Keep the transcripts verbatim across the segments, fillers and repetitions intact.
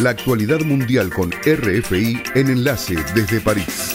La actualidad mundial con R F I en Enlace desde París.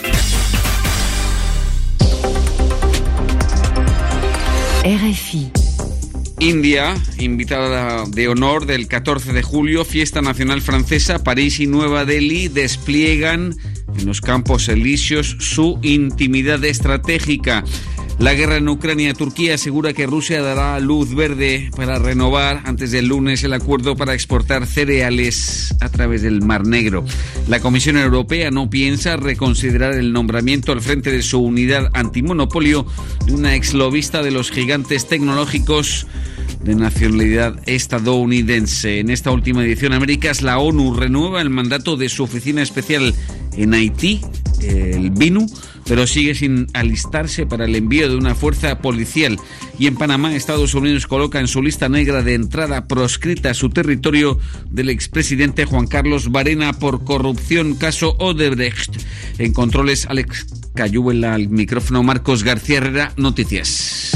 R F I. India, invitada de honor del catorce de julio, fiesta nacional francesa. París y Nueva Delhi despliegan en los Campos Elíseos su intimidad estratégica. La guerra en Ucrania, Turquía asegura que Rusia dará luz verde para renovar antes del lunes el acuerdo para exportar cereales a través del Mar Negro. La Comisión Europea no piensa reconsiderar el nombramiento al frente de su unidad antimonopolio de una exlobista de los gigantes tecnológicos de nacionalidad estadounidense. En esta última edición, Américas, la ONU renueva el mandato de su oficina especial en Haití, el B I N U, pero sigue sin alistarse para el envío de una fuerza policial. Y en Panamá, Estados Unidos coloca en su lista negra de entrada proscrita a su territorio del expresidente Juan Carlos Varela por corrupción, caso Odebrecht. En controles, Alex Cayúbela, al micrófono Marcos García Herrera, Noticias.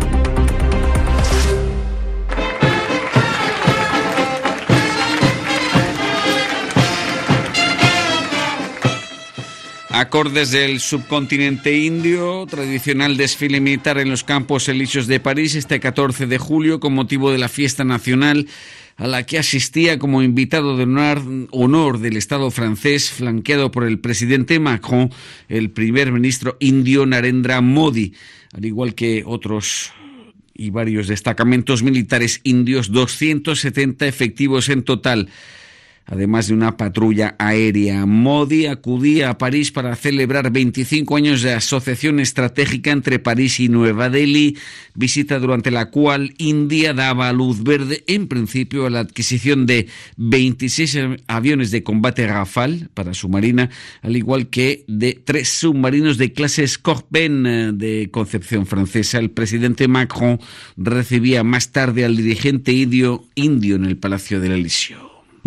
Acordes del subcontinente indio, tradicional desfile militar en los Campos Elíseos de París este catorce de julio con motivo de la fiesta nacional a la que asistía como invitado de honor, honor del Estado francés, flanqueado por el presidente Macron, el primer ministro indio Narendra Modi, al igual que otros y varios destacamentos militares indios, doscientos setenta efectivos en total, además de una patrulla aérea. Modi acudía a París para celebrar veinticinco años de asociación estratégica entre París y Nueva Delhi, visita durante la cual India daba luz verde en principio a la adquisición de veintiséis aviones de combate Rafale para su marina, al igual que de tres submarinos de clase Scorpion de concepción francesa. El presidente Macron recibía más tarde al dirigente indio, indio en el Palacio del Elíseo.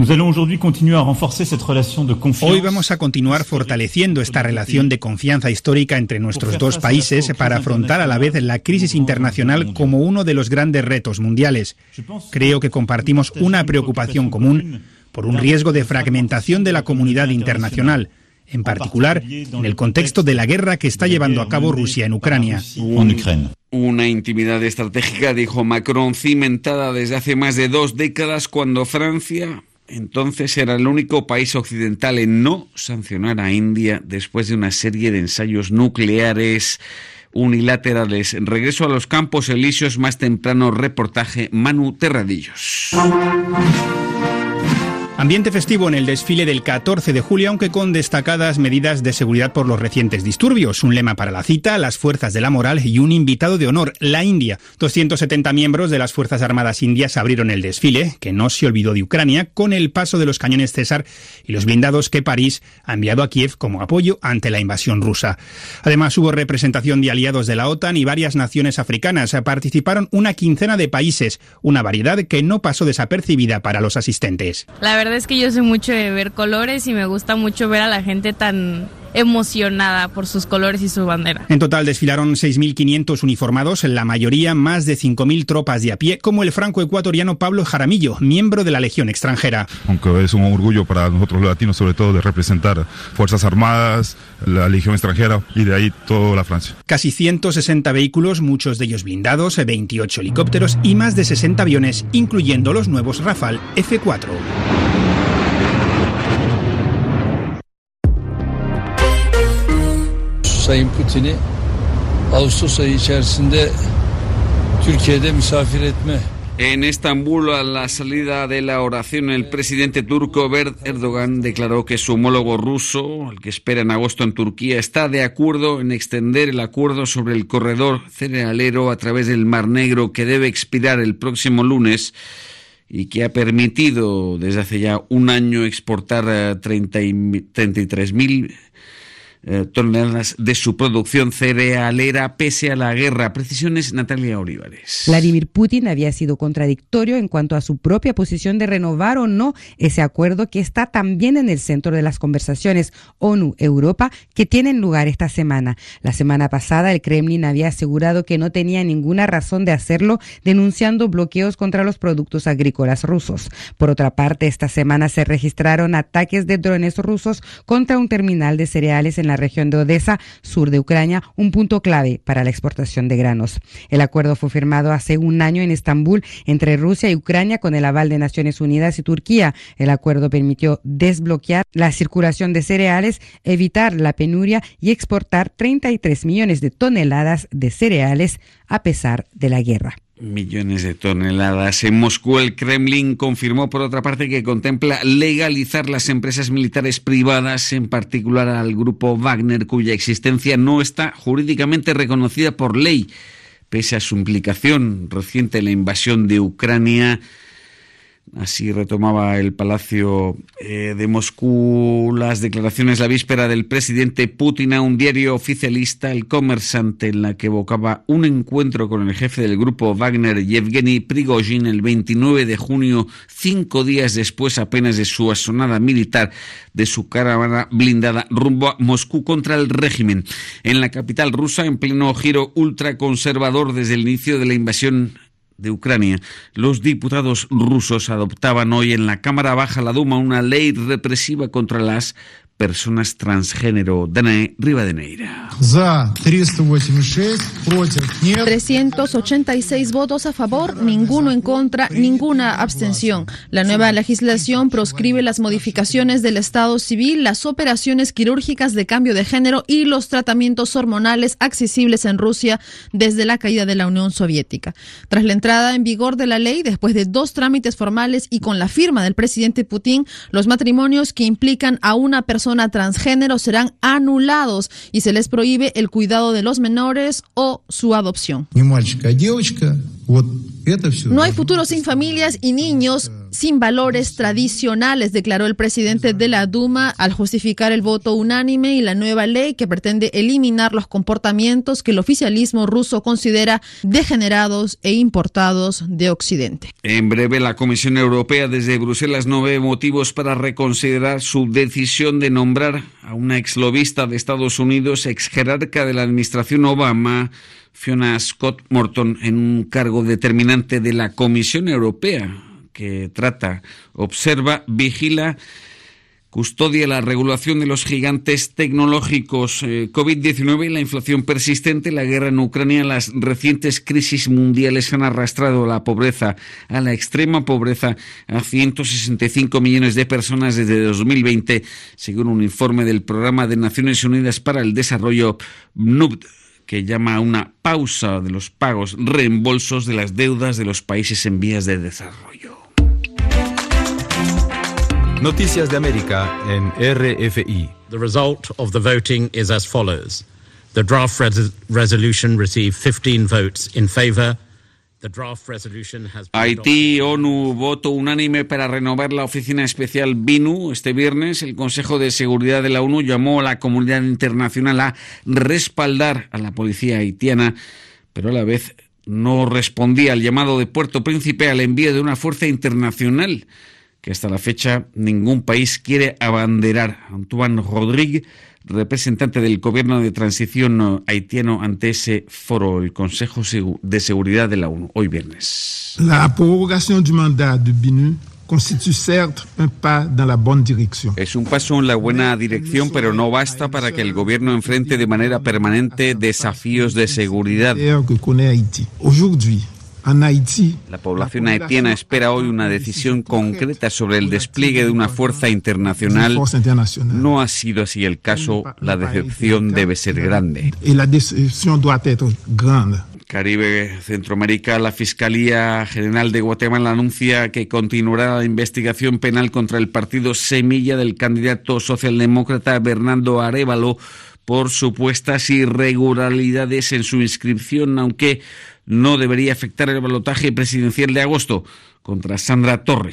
Hoy vamos a continuar fortaleciendo esta relación de confianza histórica entre nuestros dos países para afrontar a la vez la crisis internacional como uno de los grandes retos mundiales. Creo que compartimos una preocupación común por un riesgo de fragmentación de la comunidad internacional, en particular en el contexto de la guerra que está llevando a cabo Rusia en Ucrania. Una intimidad estratégica, dijo Macron, cimentada desde hace más de dos décadas, cuando Francia entonces era el único país occidental en no sancionar a India después de una serie de ensayos nucleares unilaterales. En regreso a los Campos Elíseos, más temprano reportaje Manu Terradillos. Ambiente festivo en el desfile del catorce de julio, aunque con destacadas medidas de seguridad por los recientes disturbios. Un lema para la cita, las fuerzas de la moral, y un invitado de honor, la India. doscientos setenta miembros de las Fuerzas Armadas Indias abrieron el desfile, que no se olvidó de Ucrania, con el paso de los cañones César y los blindados que París ha enviado a Kiev como apoyo ante la invasión rusa. Además, hubo representación de aliados de la OTAN y varias naciones africanas. Participaron una quincena de países, una variedad que no pasó desapercibida para los asistentes. La verdad es que yo soy mucho de ver colores y me gusta mucho ver a la gente tan emocionada por sus colores y su bandera. En total desfilaron seis mil quinientos uniformados, la mayoría más de cinco mil tropas de a pie, como el franco-ecuatoriano Pablo Jaramillo, miembro de la Legión extranjera. Aunque es un orgullo para nosotros los latinos, sobre todo, de representar Fuerzas Armadas, la Legión extranjera y de ahí toda la Francia. Casi ciento sesenta vehículos, muchos de ellos blindados, veintiocho helicópteros y más de sesenta aviones, incluyendo los nuevos Rafale F cuatro. Sayın Putin'i Ağustos ayı içerisinde Türkiye'de misafir etme. En Estambul, a la salida de la oración, el presidente turco Erdogan declaró que su homólogo ruso, el que espera en agosto en Turquía, está de acuerdo en extender el acuerdo sobre el corredor cerealero a través del Mar Negro, que debe expirar el próximo lunes y que ha permitido desde hace ya un año exportar treinta y tres mil eh, toneladas de su producción cerealera pese a la guerra. Precisiones, Natalia Olivares. Vladimir Putin había sido contradictorio en cuanto a su propia posición de renovar o no ese acuerdo que está también en el centro de las conversaciones ONU-Europa que tienen lugar esta semana. La semana pasada el Kremlin había asegurado que no tenía ninguna razón de hacerlo, denunciando bloqueos contra los productos agrícolas rusos. Por otra parte, esta semana se registraron ataques de drones rusos contra un terminal de cereales en la región de Odesa, sur de Ucrania, un punto clave para la exportación de granos. El acuerdo fue firmado hace un año en Estambul entre Rusia y Ucrania con el aval de Naciones Unidas y Turquía. El acuerdo permitió desbloquear la circulación de cereales, evitar la penuria y exportar treinta y tres millones de toneladas de cereales a pesar de la guerra. Millones de toneladas. En Moscú, el Kremlin confirmó, por otra parte, que contempla legalizar las empresas militares privadas, en particular al grupo Wagner, cuya existencia no está jurídicamente reconocida por ley, pese a su implicación reciente en la invasión de Ucrania. Así retomaba el Palacio eh, de Moscú las declaraciones la víspera del presidente Putin a un diario oficialista, El Comerciante, en la que evocaba un encuentro con el jefe del grupo Wagner, Yevgeny Prigozhin, el veintinueve de junio, cinco días después apenas de su asonada militar de su caravana blindada rumbo a Moscú contra el régimen. En la capital rusa, en pleno giro ultraconservador desde el inicio de la invasión de Ucrania, los diputados rusos adoptaban hoy en la Cámara Baja, la Duma, una ley represiva contra las personas transgénero. Danae Rivadeneira. trescientos ochenta y seis votos a favor, ninguno en contra, ninguna abstención. La nueva legislación proscribe las modificaciones del estado civil, las operaciones quirúrgicas de cambio de género y los tratamientos hormonales accesibles en Rusia desde la caída de la Unión Soviética. Tras la entrada en vigor de la ley, después de dos trámites formales y con la firma del presidente Putin, los matrimonios que implican a una persona transgénero serán anulados y se les prohíbe el cuidado de los menores o su adopción. No hay futuro sin familias y niños sin valores tradicionales, declaró el presidente de la Duma al justificar el voto unánime y la nueva ley que pretende eliminar los comportamientos que el oficialismo ruso considera degenerados e importados de Occidente. En breve, la Comisión Europea desde Bruselas no ve motivos para reconsiderar su decisión de nombrar a una exlobista de Estados Unidos, ex jerarca de la administración Obama, Fiona Scott Morton, en un cargo determinante de la Comisión Europea, que trata, observa, vigila, custodia la regulación de los gigantes tecnológicos. eh, COVID diecinueve y la inflación persistente, la guerra en Ucrania, las recientes crisis mundiales han arrastrado a la pobreza, a la extrema pobreza, a ciento sesenta y cinco millones de personas desde dos mil veinte, según un informe del Programa de Naciones Unidas para el Desarrollo, P N U D, que llama a una pausa de los pagos, reembolsos de las deudas de los países en vías de desarrollo. Noticias de América en R F I. The result of the voting is as follows. The draft res- resolution received fifteen votes in favor. The draft resolution has been Haití, ONU, voto unánime para renovar la oficina especial B I N U. Este viernes, el Consejo de Seguridad de la ONU llamó a la comunidad internacional a respaldar a la policía haitiana, pero a la vez no respondía al llamado de Puerto Príncipe al envío de una fuerza internacional que hasta la fecha ningún país quiere abanderar. Antoine Rodrigue, representante del gobierno de transición haitiano ante ese foro, el Consejo de Seguridad de la ONU, hoy viernes. La prorrogación du mandat de B I N U constitue certes un pas dans la bonne direction. Es un paso en la buena dirección, pero no basta para que el gobierno enfrente de manera permanente desafíos de seguridad. Aujourd'hui, en Haití, la población haitiana espera hoy una decisión concreta sobre el despliegue de una fuerza internacional. No ha sido así el caso. La decepción debe ser grande. Y la decepción doit être grande. Caribe, Centroamérica, la Fiscalía General de Guatemala anuncia que continuará la investigación penal contra el partido Semilla del candidato socialdemócrata Bernardo Arévalo por supuestas irregularidades en su inscripción, aunque no debería afectar el balotaje presidencial de agosto contra Sandra Torres,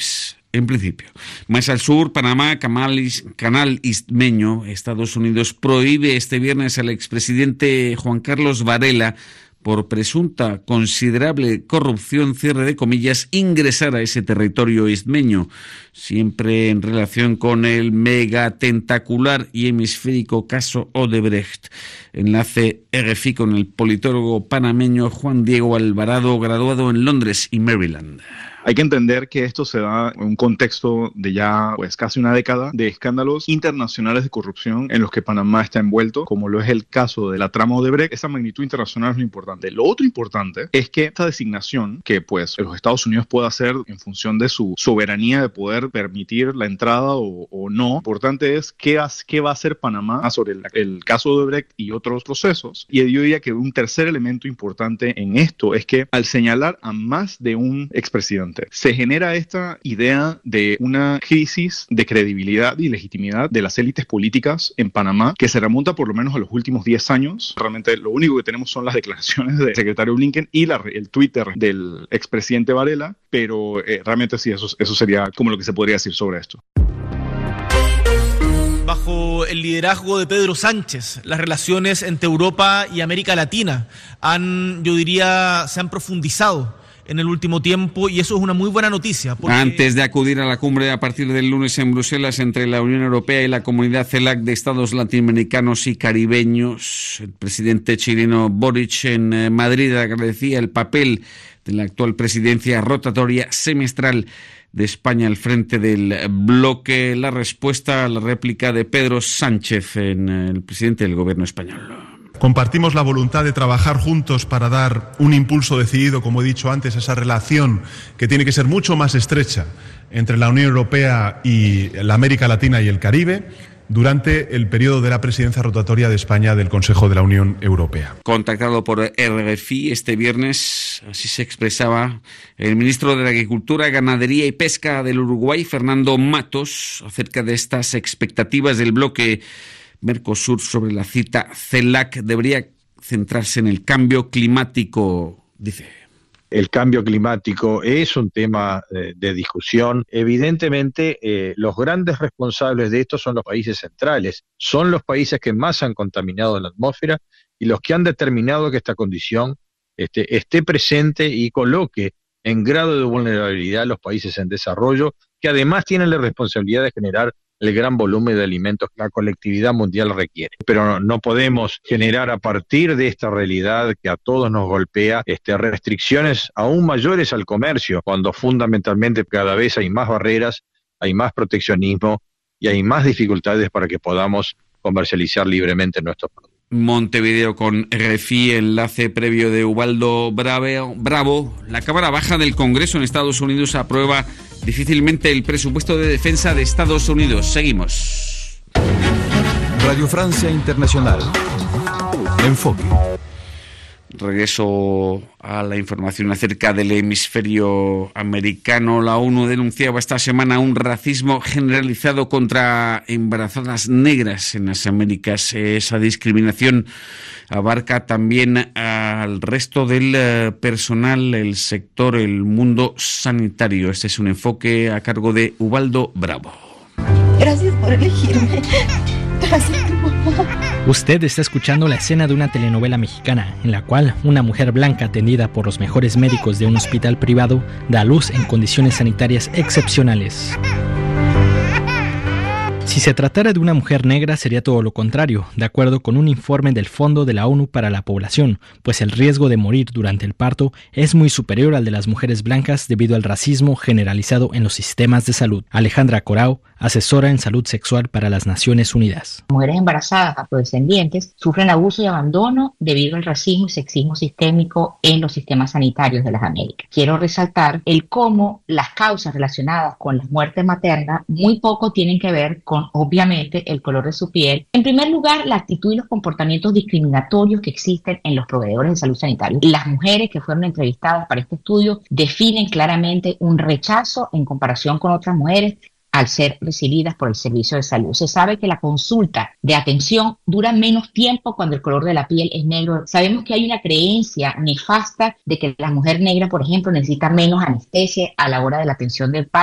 en principio. Más al sur, Panamá, Canal Istmeño, Estados Unidos prohíbe este viernes al expresidente Juan Carlos Varela, por presunta considerable corrupción, cierre de comillas, ingresar a ese territorio istmeño, siempre en relación con el megatentacular y hemisférico caso Odebrecht. Enlace R F I con el politólogo panameño Juan Diego Alvarado, graduado en Londres y Maryland. Hay que entender que esto se da en un contexto de ya pues casi una década de escándalos internacionales de corrupción en los que Panamá está envuelto, como lo es el caso de la trama Odebrecht. Esa magnitud internacional es lo importante. Lo otro importante es que esta designación que pues los Estados Unidos puede hacer en función de su soberanía de poder permitir la entrada o, o no, importante es qué, qué va a hacer Panamá sobre el, el caso Odebrecht y otros procesos. Y yo diría que un tercer elemento importante en esto es que al señalar a más de un expresidente, se genera esta idea de una crisis de credibilidad y legitimidad de las élites políticas en Panamá que se remonta por lo menos a los últimos diez años. Realmente lo único que tenemos son las declaraciones del secretario Blinken y la, el Twitter del expresidente Varela, pero eh, realmente sí, eso, eso sería como lo que se podría decir sobre esto. Bajo el liderazgo de Pedro Sánchez, las relaciones entre Europa y América Latina han, yo diría, se han profundizado en el último tiempo, y eso es una muy buena noticia. Porque... Antes de acudir a la cumbre a partir del lunes en Bruselas entre la Unión Europea y la Comunidad CELAC de Estados Latinoamericanos y Caribeños, el presidente chileno Boric en Madrid agradecía el papel de la actual presidencia rotatoria semestral de España al frente del bloque. La respuesta a la réplica de Pedro Sánchez, en el presidente del gobierno español. Compartimos la voluntad de trabajar juntos para dar un impulso decidido, como he dicho antes, a esa relación que tiene que ser mucho más estrecha entre la Unión Europea y la América Latina y el Caribe durante el periodo de la presidencia rotatoria de España del Consejo de la Unión Europea. Contactado por R F I este viernes, así se expresaba el ministro de Agricultura, Ganadería y Pesca del Uruguay, Fernando Matos, acerca de estas expectativas del bloque Mercosur sobre la cita CELAC. Debería centrarse en el cambio climático, dice. El cambio climático es un tema eh, de discusión. Evidentemente, eh, los grandes responsables de esto son los países centrales. Son los países que más han contaminado la atmósfera y los que han determinado que esta condición este, esté presente y coloque en grado de vulnerabilidad a los países en desarrollo, que además tienen la responsabilidad de generar el gran volumen de alimentos que la colectividad mundial requiere. Pero no, no podemos generar a partir de esta realidad que a todos nos golpea este, restricciones aún mayores al comercio, cuando fundamentalmente cada vez hay más barreras, hay más proteccionismo y hay más dificultades para que podamos comercializar libremente nuestros productos. Montevideo con R F I, enlace previo de Ubaldo Bravo. Bravo. La Cámara Baja del Congreso en Estados Unidos aprueba difícilmente el presupuesto de defensa de Estados Unidos. Seguimos. Radio Francia Internacional. Enfoque. Regreso a la información acerca del hemisferio americano. La ONU denunciaba esta semana un racismo generalizado contra embarazadas negras en las Américas. Esa discriminación abarca también al resto del personal, el sector, el mundo sanitario. Este es un enfoque a cargo de Ubaldo Bravo. Gracias por elegirme. Gracias, mamá. Usted está escuchando la escena de una telenovela mexicana en la cual una mujer blanca atendida por los mejores médicos de un hospital privado da a luz en condiciones sanitarias excepcionales. Si se tratara de una mujer negra sería todo lo contrario, de acuerdo con un informe del Fondo de la ONU para la Población, pues el riesgo de morir durante el parto es muy superior al de las mujeres blancas debido al racismo generalizado en los sistemas de salud. Alejandra Corao, asesora en salud sexual para las Naciones Unidas. Mujeres embarazadas afrodescendientes sufren abuso y abandono debido al racismo y sexismo sistémico en los sistemas sanitarios de las Américas. Quiero resaltar el cómo las causas relacionadas con la muerte materna muy poco tienen que ver con, obviamente, el color de su piel. En primer lugar, la actitud y los comportamientos discriminatorios que existen en los proveedores de salud sanitarios. Las mujeres que fueron entrevistadas para este estudio definen claramente un rechazo en comparación con otras mujeres al ser recibidas por el servicio de salud. Se sabe que la consulta de atención dura menos tiempo cuando el color de la piel es negro. Sabemos que hay una creencia nefasta de que la mujer negra, por ejemplo, necesita menos anestesia a la hora de la atención del parto.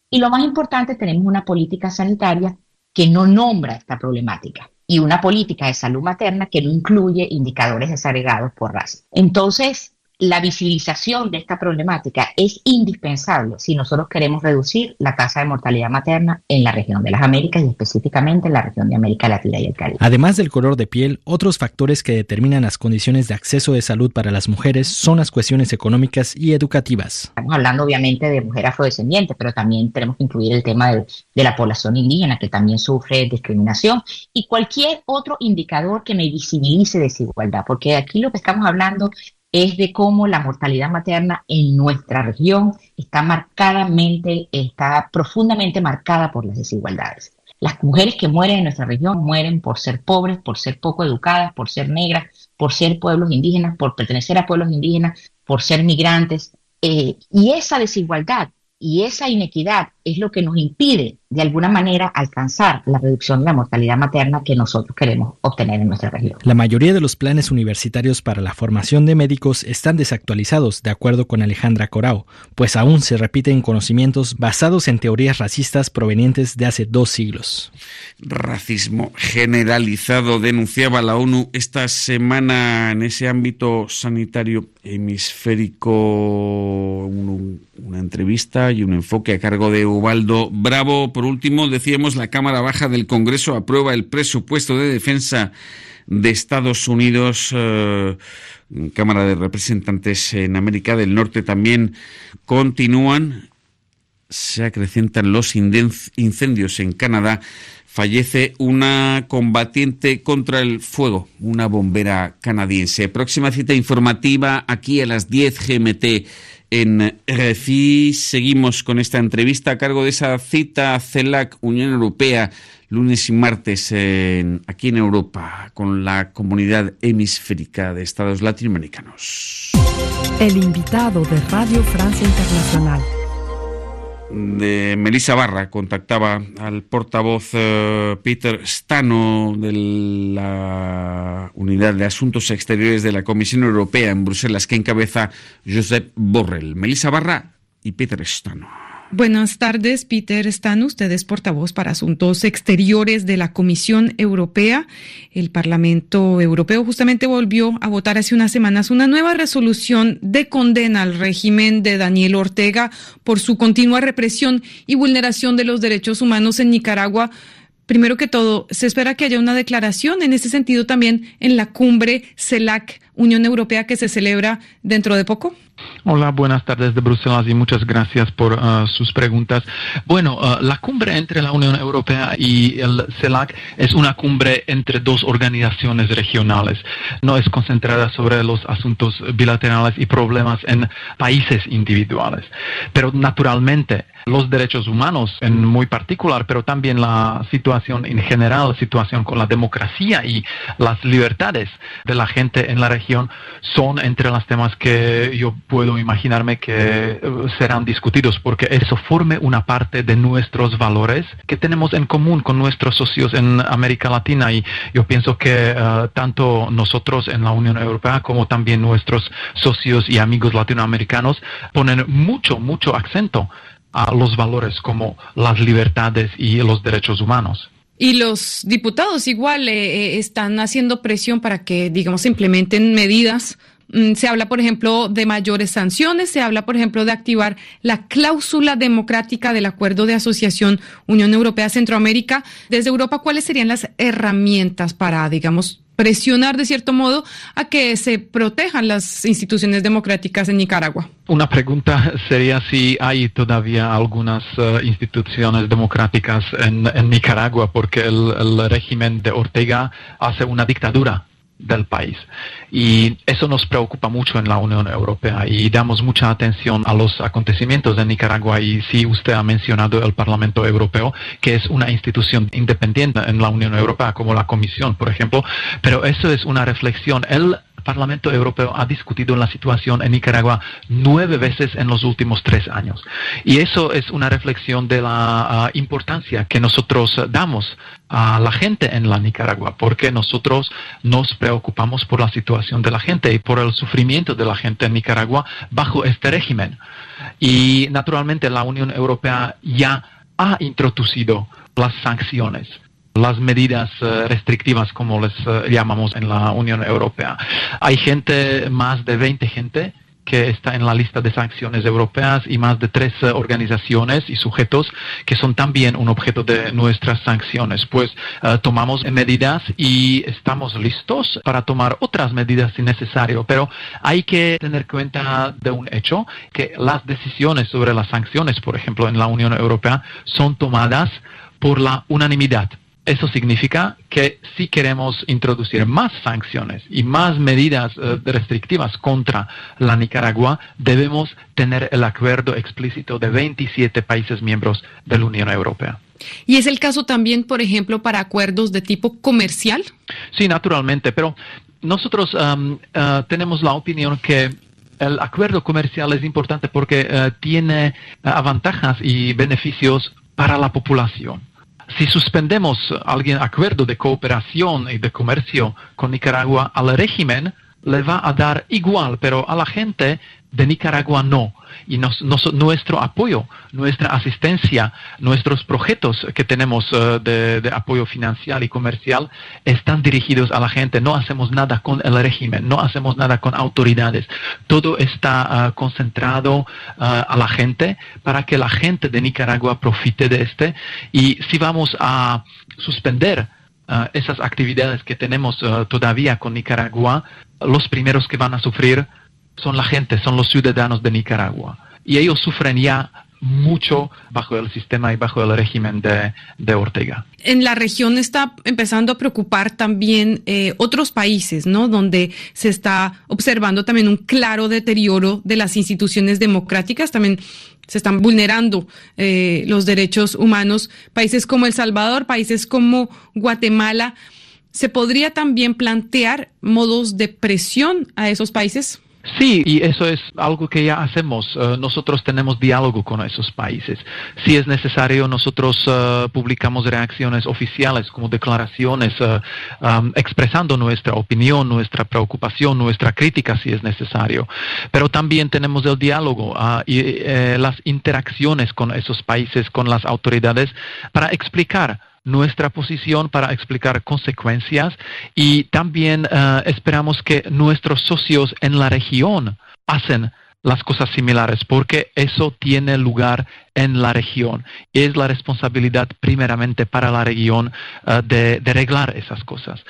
Y lo más importante, tenemos una política sanitaria que no nombra esta problemática y una política de salud materna que no incluye indicadores desagregados por raza. Entonces, la visibilización de esta problemática es indispensable si nosotros queremos reducir la tasa de mortalidad materna en la región de las Américas y específicamente en la región de América Latina y el Caribe. Además del color de piel, otros factores que determinan las condiciones de acceso de salud para las mujeres son las cuestiones económicas y educativas. Estamos hablando obviamente de mujer afrodescendiente, pero también tenemos que incluir el tema de, de la población indígena que también sufre discriminación y cualquier otro indicador que me visibilice desigualdad, porque aquí lo que estamos hablando es de cómo la mortalidad materna en nuestra región está marcadamente, está profundamente marcada por las desigualdades. Las mujeres que mueren en nuestra región mueren por ser pobres, por ser poco educadas, por ser negras, por ser pueblos indígenas, por pertenecer a pueblos indígenas, por ser migrantes. Eh, y esa desigualdad y esa inequidad es lo que nos impide, de alguna manera, alcanzar la reducción de la mortalidad materna que nosotros queremos obtener en nuestra región. La mayoría de los planes universitarios para la formación de médicos están desactualizados, de acuerdo con Alejandra Corao, pues aún se repiten conocimientos basados en teorías racistas provenientes de hace dos siglos. Racismo generalizado, denunciaba la ONU esta semana en ese ámbito sanitario hemisférico. Un, una entrevista y un enfoque a cargo de Ubaldo Bravo. Por último, decíamos, la Cámara Baja del Congreso aprueba el presupuesto de defensa de Estados Unidos. Eh, Cámara de Representantes en América del Norte también continúan. Se acrecentan los incendios en Canadá. Fallece una combatiente contra el fuego, una bombera canadiense. Próxima cita informativa aquí a las diez G M T en R F I. Seguimos con esta entrevista a cargo de esa cita CELAC Unión Europea, lunes y martes en, aquí en Europa, con la comunidad hemisférica de estados latinoamericanos. El invitado de Radio Francia Internacional. De Melissa Barra contactaba al portavoz uh, Peter Stano de la Unidad de Asuntos Exteriores de la Comisión Europea en Bruselas, que encabeza Josep Borrell. Melissa Barra y Peter Stano. Buenas tardes, Peter Stano. Usted es portavoz para Asuntos Exteriores de la Comisión Europea. El Parlamento Europeo justamente volvió a votar hace unas semanas una nueva resolución de condena al régimen de Daniel Ortega por su continua represión y vulneración de los derechos humanos en Nicaragua. Primero que todo, se espera que haya una declaración en ese sentido también en la cumbre CELAC Unión Europea que se celebra dentro de poco. Hola, buenas tardes de Bruselas y muchas gracias por uh, sus preguntas. Bueno, uh, la cumbre entre la Unión Europea y el CELAC es una cumbre entre dos organizaciones regionales. No es concentrada sobre los asuntos bilaterales y problemas en países individuales. Pero naturalmente, los derechos humanos en muy particular, pero también la situación en general, situación con la democracia y las libertades de la gente en la región son entre los temas que yo puedo imaginarme que serán discutidos, porque eso forma una parte de nuestros valores que tenemos en común con nuestros socios en América Latina, y yo pienso que uh, tanto nosotros en la Unión Europea como también nuestros socios y amigos latinoamericanos ponen mucho, mucho acento a los valores como las libertades y los derechos humanos. Y los diputados igual eh, están haciendo presión para que, digamos, se implementen medidas. Se habla, por ejemplo, de mayores sanciones, se habla, por ejemplo, de activar la cláusula democrática del Acuerdo de Asociación Unión Europea-Centroamérica. Desde Europa, ¿cuáles serían las herramientas para, digamos, presionar de cierto modo a que se protejan las instituciones democráticas en Nicaragua? Una pregunta sería si hay todavía algunas uh, instituciones democráticas en, en Nicaragua, porque el, el régimen de Ortega hace una dictadura del país. Y eso nos preocupa mucho en la Unión Europea y damos mucha atención a los acontecimientos de Nicaragua. Y sí, usted ha mencionado el Parlamento Europeo, que es una institución independiente en la Unión Europea, como la Comisión, por ejemplo, pero eso es una reflexión. El Parlamento Europeo ha discutido la situación en Nicaragua nueve veces en los últimos tres años. Y eso es una reflexión de la uh, importancia que nosotros uh, damos a la gente en la Nicaragua, porque nosotros nos preocupamos por la situación de la gente y por el sufrimiento de la gente en Nicaragua bajo este régimen. Y naturalmente la Unión Europea ya ha introducido las sanciones, las medidas uh, restrictivas, como les uh, llamamos en la Unión Europea. Hay gente, más de veinte gente, que está en la lista de sanciones europeas y más de tres uh, organizaciones y sujetos que son también un objeto de nuestras sanciones. Pues uh, tomamos medidas y estamos listos para tomar otras medidas si necesario, pero hay que tener cuenta de un hecho, que las decisiones sobre las sanciones, por ejemplo, en la Unión Europea, son tomadas por la unanimidad. Eso significa que si queremos introducir más sanciones y más medidas uh, restrictivas contra la Nicaragua, debemos tener el acuerdo explícito de veintisiete países miembros de la Unión Europea. ¿Y es el caso también, por ejemplo, para acuerdos de tipo comercial? Sí, naturalmente, pero nosotros um, uh, tenemos la opinión que el acuerdo comercial es importante porque uh, tiene uh, ventajas y beneficios para la población. Si suspendemos algún acuerdo de cooperación y de comercio con Nicaragua, al régimen le va a dar igual, pero a la gente de Nicaragua no. Y nos, nos, nuestro apoyo, nuestra asistencia, nuestros proyectos que tenemos uh, de, de apoyo financiero y comercial están dirigidos a la gente. No hacemos nada con el régimen, no hacemos nada con autoridades. Todo está uh, concentrado uh, a la gente para que la gente de Nicaragua profite de este. Y si vamos a suspender uh, esas actividades que tenemos uh, todavía con Nicaragua, los primeros que van a sufrir son la gente, son los ciudadanos de Nicaragua. Y ellos sufren ya mucho bajo el sistema y bajo el régimen de, de Ortega. En la región está empezando a preocupar también eh, otros países, ¿no? Donde se está observando también un claro deterioro de las instituciones democráticas. También se están vulnerando eh, los derechos humanos. Países como El Salvador, países como Guatemala. ¿Se podría también plantear modos de presión a esos países? Sí, y eso es algo que ya hacemos. Uh, nosotros tenemos diálogo con esos países. Si es necesario, nosotros uh, publicamos reacciones oficiales como declaraciones uh, um, expresando nuestra opinión, nuestra preocupación, nuestra crítica si es necesario. Pero también tenemos el diálogo uh, y eh, las interacciones con esos países, con las autoridades, para explicar nuestra posición, para explicar consecuencias, y también uh, esperamos que nuestros socios en la región hacen las cosas similares, porque eso tiene lugar en la región. Es la responsabilidad primeramente para la región uh, de, de arreglar esas cosas.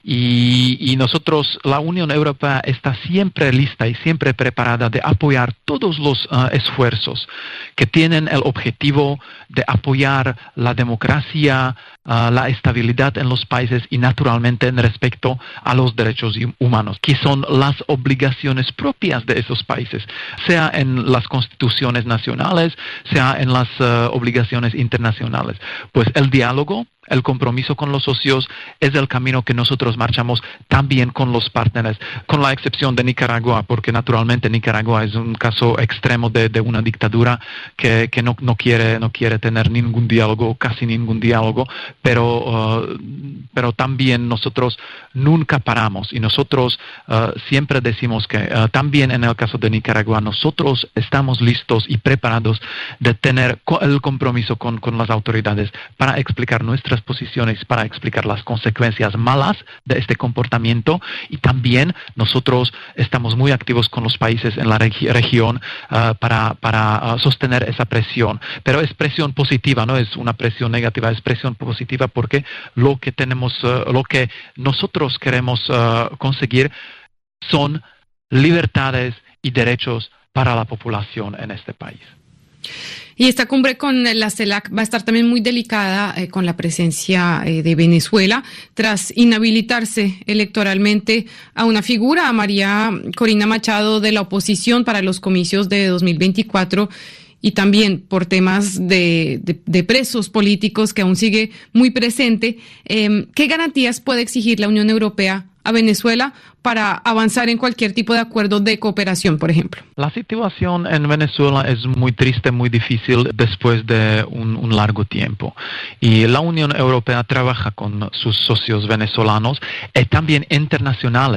Y, y nosotros, la Unión Europea, está siempre lista y siempre preparada de apoyar todos los uh, esfuerzos que tienen el objetivo de apoyar la democracia, uh, la estabilidad en los países y naturalmente en respecto a los derechos humanos, que son las obligaciones propias de esos países, sea en las constituciones nacionales, sea en las uh, obligaciones internacionales. Pues el diálogo, el compromiso con los socios es el camino que nosotros marchamos también con los partners, con la excepción de Nicaragua, porque naturalmente Nicaragua es un caso extremo de, de una dictadura que, que no, no, quiere, no quiere tener ningún diálogo, casi ningún diálogo, pero, uh, pero también nosotros nunca paramos y nosotros uh, siempre decimos que uh, también en el caso de Nicaragua nosotros estamos listos y preparados de tener el compromiso con, con las autoridades para explicar nuestras posiciones, para explicar las consecuencias malas de este comportamiento, y también nosotros estamos muy activos con los países en la regi- región uh, para, para uh, sostener esa presión, pero es presión positiva, no es una presión negativa, es presión positiva porque lo que tenemos, uh, lo que nosotros queremos uh, conseguir son libertades y derechos para la población en este país. Y esta cumbre con la CELAC va a estar también muy delicada eh, con la presencia eh, de Venezuela, tras inhabilitarse electoralmente a una figura, a María Corina Machado, de la oposición para los comicios de dos mil veinticuatro, y también por temas de, de, de presos políticos que aún sigue muy presente. Eh, ¿Qué garantías puede exigir la Unión Europea a Venezuela para avanzar en cualquier tipo de acuerdo de cooperación, por ejemplo? La situación en Venezuela es muy triste, muy difícil después de un, un largo tiempo. Y la Unión Europea trabaja con sus socios venezolanos y también internacionales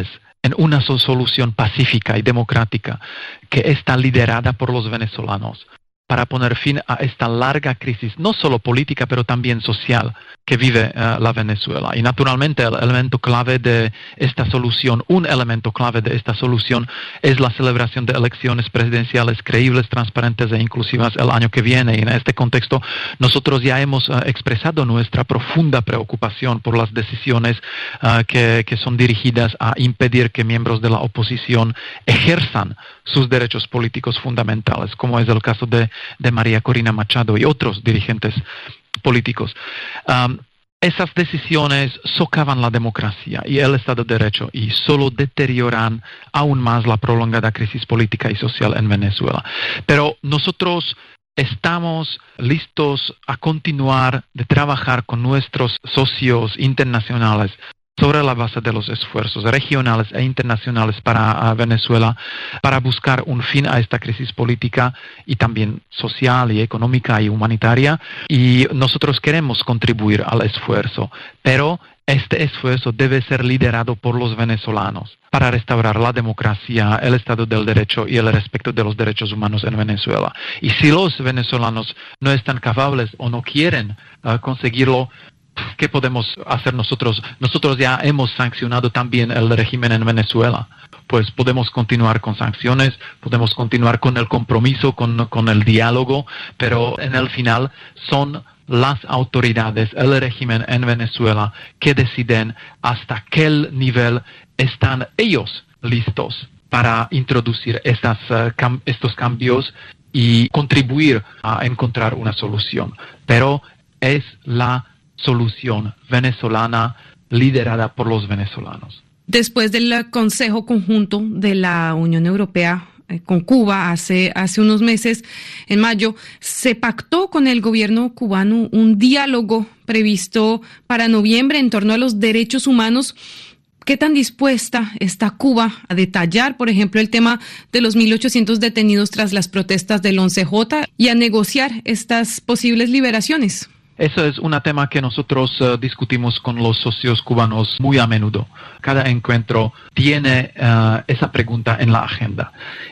en una solución pacífica y democrática que está liderada por los venezolanos para poner fin a esta larga crisis, no solo política, pero también social, que vive uh, la Venezuela. Y naturalmente el elemento clave de esta solución, un elemento clave de esta solución es la celebración de elecciones presidenciales creíbles, transparentes e inclusivas el año que viene. Y en este contexto nosotros ya hemos uh, expresado nuestra profunda preocupación por las decisiones uh, que, que son dirigidas a impedir que miembros de la oposición ejerzan sus derechos políticos fundamentales, como es el caso de, de María Corina Machado y otros dirigentes políticos. Um, esas decisiones socavan la democracia y el Estado de Derecho y solo deterioran aún más la prolongada crisis política y social en Venezuela. Pero nosotros estamos listos a continuar de trabajar con nuestros socios internacionales sobre la base de los esfuerzos regionales e internacionales para uh, Venezuela, para buscar un fin a esta crisis política y también social y económica y humanitaria. Y nosotros queremos contribuir al esfuerzo, pero este esfuerzo debe ser liderado por los venezolanos para restaurar la democracia, el Estado del Derecho y el respeto de los derechos humanos en Venezuela. Y si los venezolanos no están capaces o no quieren uh, conseguirlo, ¿qué podemos hacer nosotros? Nosotros ya hemos sancionado también el régimen en Venezuela. Pues podemos continuar con sanciones, podemos continuar con el compromiso, con, con el diálogo, pero en el final son las autoridades, el régimen en Venezuela, que deciden hasta qué nivel están ellos listos para introducir estas, uh, cam- estos cambios y contribuir a encontrar una solución. Pero es la solución venezolana liderada por los venezolanos. Después del Consejo Conjunto de la Unión Europea eh, con Cuba hace, hace unos meses, en mayo, se pactó con el gobierno cubano un diálogo previsto para noviembre en torno a los derechos humanos. ¿Qué tan dispuesta está Cuba a detallar, por ejemplo, el tema de los mil ochocientos detenidos tras las protestas del once J y a negociar estas posibles liberaciones? Eso es un tema que nosotros uh, discutimos con los socios cubanos muy a menudo. Cada encuentro tiene uh, esa pregunta en la agenda.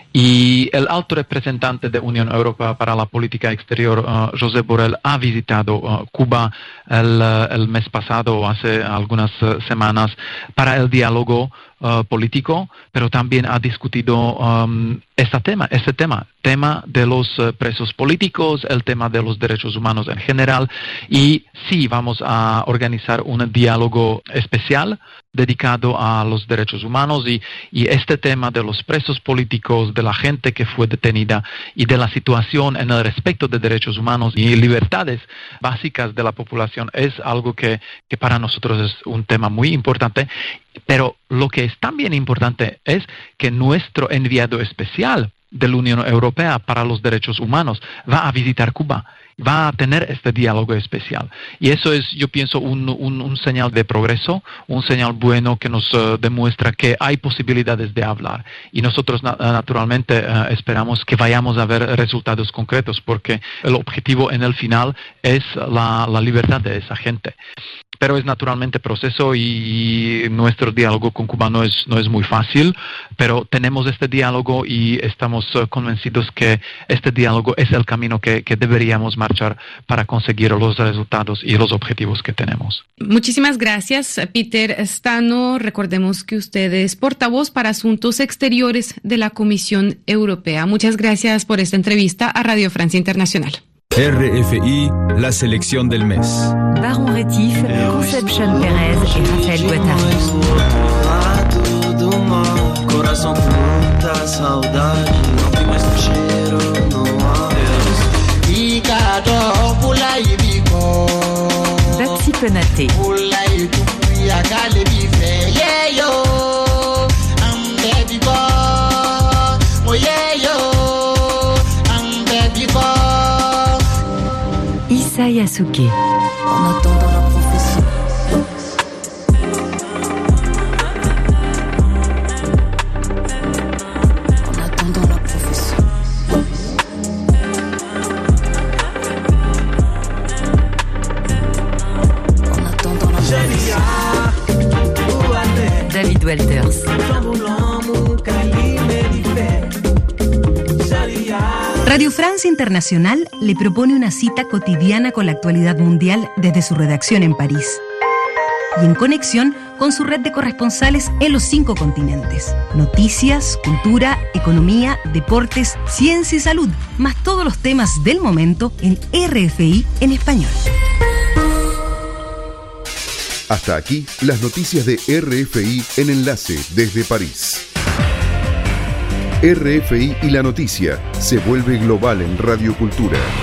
Y el alto representante de Unión Europea para la política exterior, uh, Josep Borrell, ha visitado uh, Cuba el, uh, el mes pasado, hace algunas uh, semanas, para el diálogo uh, político, pero también ha discutido um, este tema, este tema, tema de los uh, presos políticos, el tema de los derechos humanos en general. Y sí, vamos a organizar un diálogo especial dedicado a los derechos humanos y, y este tema de los presos políticos, de la gente que fue detenida y de la situación en el respecto de derechos humanos y libertades básicas de la población es algo que, que para nosotros es un tema muy importante. Pero lo que es también importante es que nuestro enviado especial de la Unión Europea para los derechos humanos va a visitar Cuba, va a tener este diálogo especial. Y eso es, yo pienso, un, un, un señal de progreso, un señal bueno que nos uh, demuestra que hay posibilidades de hablar. Y nosotros na- naturalmente uh, esperamos que vayamos a ver resultados concretos, porque el objetivo en el final es la, la libertad de esa gente. Pero es naturalmente proceso y nuestro diálogo con Cuba no es, no es muy fácil, pero tenemos este diálogo y estamos uh, convencidos que este diálogo es el camino que, que deberíamos marchar para conseguir los resultados y los objetivos que tenemos. Muchísimas gracias, Peter Stano. Recordemos que usted es portavoz para Asuntos Exteriores de la Comisión Europea. Muchas gracias por esta entrevista a Radio Francia Internacional. R F I, la selección del mes. Baron Rétif, Concepción Pérez y Rafael Guattari. Betsy Konaté. Issa Yasuke. En attendant la profession. En attendant la profession. En attendant la profession. David Walters. Francia Internacional le propone una cita cotidiana con la actualidad mundial desde su redacción en París y en conexión con su red de corresponsales en los cinco continentes. Noticias, cultura, economía, deportes, ciencia y salud, más todos los temas del momento en R F I en español. Hasta aquí las noticias de R F I en Enlace desde París. R F I y la noticia se vuelve global en Radio Cultura.